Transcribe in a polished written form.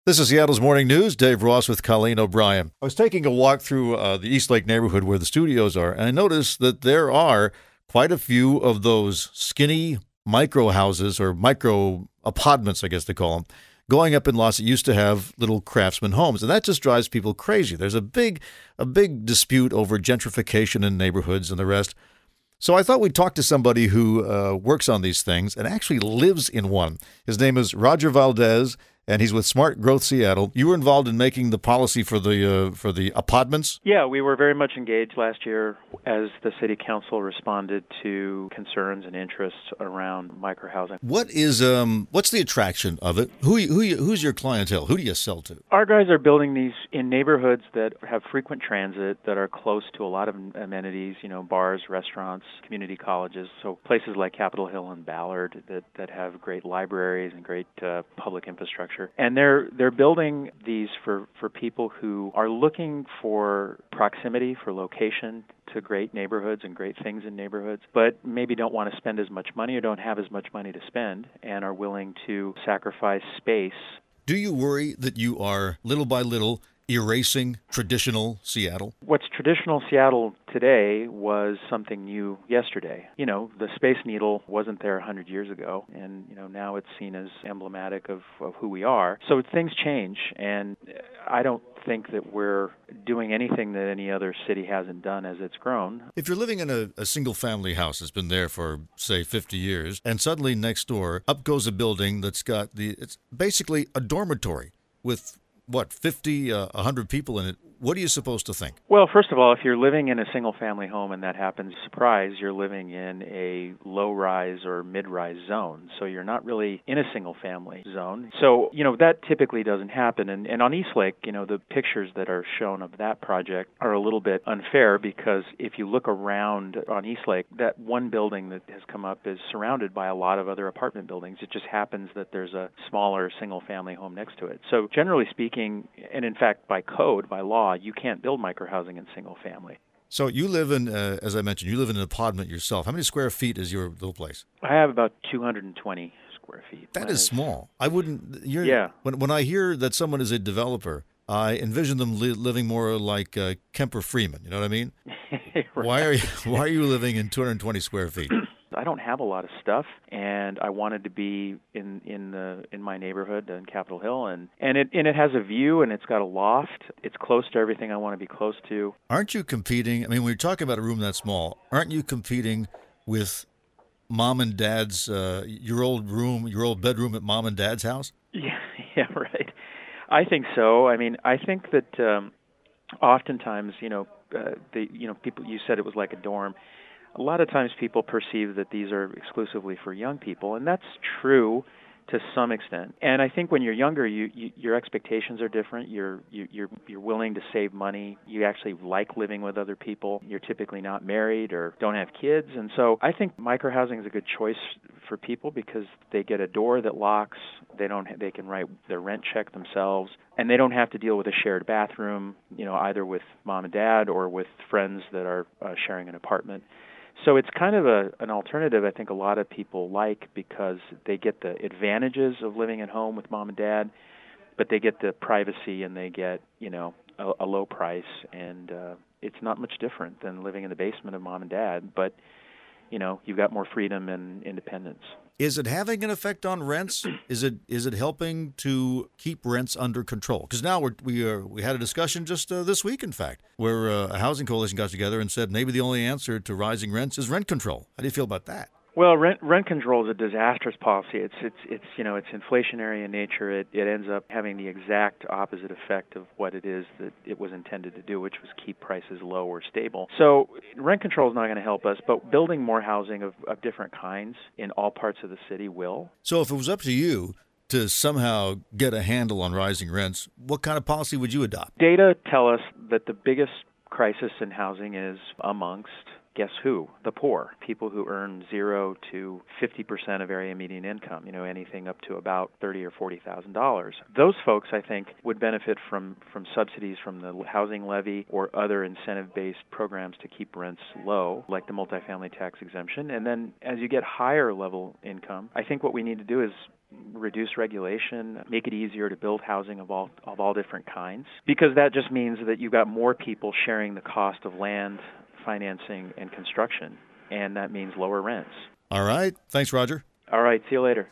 This is Seattle's Morning News. Dave Ross with Colleen O'Brien. I was taking a walk through the East Lake neighborhood where the studios are, and I noticed that there are quite a few of those skinny micro houses or micro apartments, I guess they call them, going up in lots that used to have little craftsman homes, and that just drives people crazy. There's a big dispute over gentrification in neighborhoods and the rest. So I thought we'd talk to somebody who works on these things and actually lives in one. His name is Roger Valdez, and he's with Smart Growth Seattle. You were involved in making the policy for the apartments? Yeah, we were very much engaged last year as the City Council responded to concerns and interests around microhousing. What's the attraction of it? Who's your clientele? Who do you sell to? Our guys are building these in neighborhoods that have frequent transit, that are close to a lot of amenities, bars, restaurants, community colleges, so places like Capitol Hill and Ballard that have great libraries and great public infrastructure. And they're building these for people who are looking for proximity, for location to great neighborhoods and great things in neighborhoods, but maybe don't want to spend as much money or don't have as much money to spend and are willing to sacrifice space. Do you worry that you are, little by little, erasing traditional Seattle? What's traditional Seattle today was something new yesterday. The Space Needle wasn't there 100 years ago, and now it's seen as emblematic of who we are. So things change, and I don't think that we're doing anything that any other city hasn't done as it's grown. If you're living in a single-family house that's been there for, say, 50 years, and suddenly next door, up goes a building that's got it's basically a dormitory with 50, 100 people in it, what are you supposed to think? Well, first of all, if you're living in a single-family home and that happens, surprise, you're living in a low-rise or mid-rise zone. So you're not really in a single-family zone. So, that typically doesn't happen. And on Eastlake, the pictures that are shown of that project are a little bit unfair because if you look around on Eastlake, that one building that has come up is surrounded by a lot of other apartment buildings. It just happens that there's a smaller single-family home next to it. So generally speaking, and in fact by code, by law, you can't build microhousing in single family. So you live in, as I mentioned, you live in an apartment yourself. How many square feet is your little place? I have about 220 square feet. That is small. I wouldn't. Yeah. When I hear that someone is a developer, I envision them living more like Kemper Freeman. You know what I mean? Right. Why are you living in 220 square feet? I don't have a lot of stuff, and I wanted to be in my neighborhood in Capitol Hill, and it has a view, and it's got a loft. It's close to everything I want to be close to. Aren't you competing? I mean, when you're talking about a room that small, aren't you competing with mom and dad's your old bedroom at mom and dad's house? Yeah, right. I think so. I mean, I think that oftentimes, people. You said it was like a dorm. A lot of times people perceive that these are exclusively for young people, and that's true to some extent. And I think when you're younger, your expectations are different. You're willing to save money. You actually like living with other people. You're typically not married or don't have kids, and so I think microhousing is a good choice for people because they get a door that locks. They can write their rent check themselves, and they don't have to deal with a shared bathroom, either with mom and dad or with friends that are sharing an apartment. So it's kind of an alternative I think a lot of people like because they get the advantages of living at home with mom and dad, but they get the privacy and they get, a low price. And it's not much different than living in the basement of mom and dad, but, you've got more freedom and independence. Is it having an effect on rents? Is it helping to keep rents under control? Because now we had a discussion just this week, in fact, where a housing coalition got together and said maybe the only answer to rising rents is rent control. How do you feel about that? Well, rent control is a disastrous policy. It's inflationary in nature. It ends up having the exact opposite effect of what it is that it was intended to do, which was keep prices low or stable. So rent control is not going to help us, but building more housing of different kinds in all parts of the city will. So if it was up to you to somehow get a handle on rising rents, what kind of policy would you adopt? Data tell us that the biggest crisis in housing is amongst guess who? The poor, people who earn 0 to 50% of area median income, anything up to about $30,000 or $40,000. Those folks, I think, would benefit from subsidies from the housing levy or other incentive-based programs to keep rents low, like the multifamily tax exemption. And then as you get higher level income, I think what we need to do is reduce regulation, make it easier to build housing of all different kinds, because that just means that you've got more people sharing the cost of land, financing, and construction, and that means lower rents. All right. Thanks, Roger. All right. See you later.